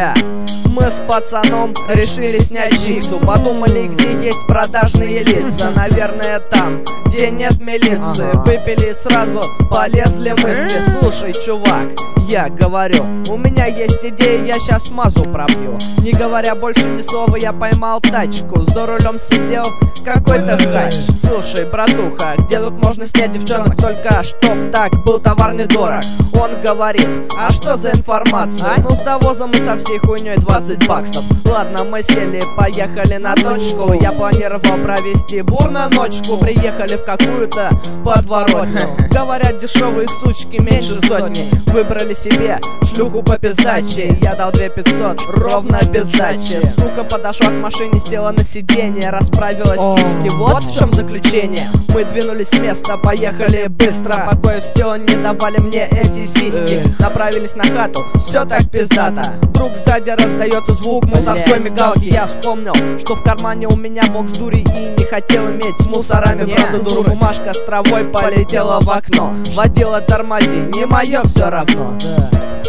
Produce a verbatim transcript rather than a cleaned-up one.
Да, мы с пацаном решили снять чиксу. Подумали, где есть продажные лица. Наверное, там, где нет милиции. Выпили сразу, полезли мысли. Слушай, чувак, я говорю, у меня есть идея, я щас мазу пробью. Не говоря больше ни слова, я поймал тачку. За рулем сидел какой-то хач. Слушай, братуха, где тут можно снять девчонок? Только чтоб так был товар недорог. Он говорит, а что за информация? Ну, с довозом и со всей хуйней двадцать баксов. Ладно, мы сели, поехали на точку. Я планировал провести бурно ночку. Приехали в какую-то подворотню. Говорят, дешевые сучки меньше сотни. Выбрали себе шлюху по пиздаче. Я дал две пятьсот, ровно без сдачи. Сука подошла к машине, села на сиденье, расправила сиськи. Вот в чем заключение. Мы двинулись с места, поехали быстро. Покоя все не давали мне эти сиськи. Направились на хату, все так пиздато. Вдруг сзади раздается звук мусорской мигалки. Я вспомнил, что в кармане у меня бокс дури и не хотел иметь с мусорами процедуру. Бумажка с травой полетела в окно. Водила тормози, не мое все равно.